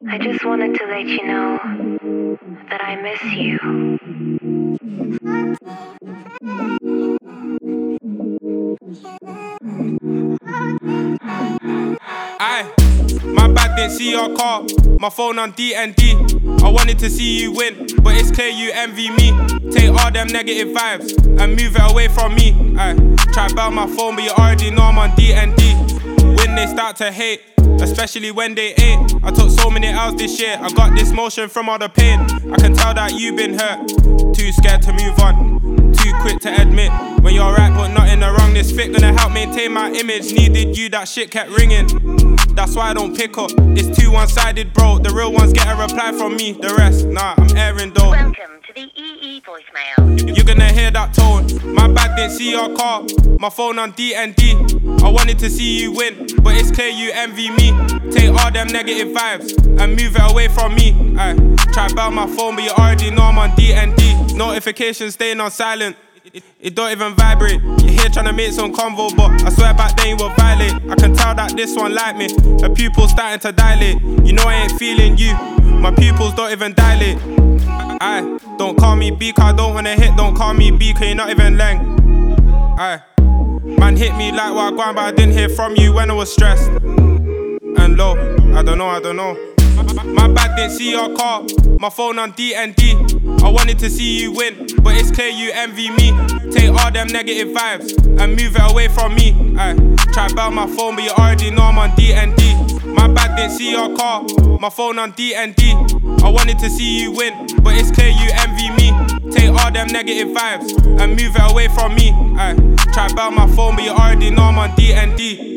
I just wanted to let you know that I miss you. Aye, my bad didn't see your car. My phone on D&D. I wanted to see you win, but it's clear you envy me. Take all them negative vibes and move it away from me. Aye, try bell my phone, but you already know I'm on D&D. When they start to hate, especially when they ain't. I took so many L's this year, I got this motion from all the pain. I can tell that you've been hurt, too scared to move on, too quick to admit when you're right but not in the wrong. This fit gonna help maintain my image. Needed you, that shit kept ringing. That's why I don't pick up, it's too one-sided, bro. The real ones get a reply from me, the rest, nah, I'm airing though. Welcome to the EE voicemail. You're gonna hear that tone. My bad didn't see your car. My phone on D&D. I wanted to see you win, but it's clear you envy me. Take all them negative vibes and move it away from me. Aye, try bell my phone, but you already know I'm on D&D. Notifications staying on silent, it don't even vibrate. You're here trying to make some convo, but I swear back then you were violate. I can tell that this one like me. Her pupils starting to dilate. You know I ain't feeling you. My pupils don't even dilate. Aye, don't call me B, cause I don't wanna hit. Don't call me B, cause you're not even leng. Aye, man hit me like Wagwan, but I didn't hear from you when I was stressed and low. I don't know. My bad didn't see your car. My phone on D&D. I wanted to see you win, but it's clear you envy me. Take all them negative vibes and move it away from me. Aye, try bell my phone, but you already know I'm on D&D. My bad didn't see your car. My phone on D&D. I wanted to see you win, but it's clear you envy me. Take all them negative vibes and move it away from me. Aye, try bell my phone, but you already know I'm on D&D.